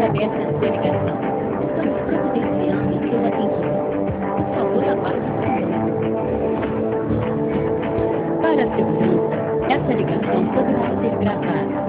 agradece a sua ligação. Estamos providenciando o seu atendimento. Por favor, aguarde um momento. Para a segurança, essa ligação poderá ser gravada.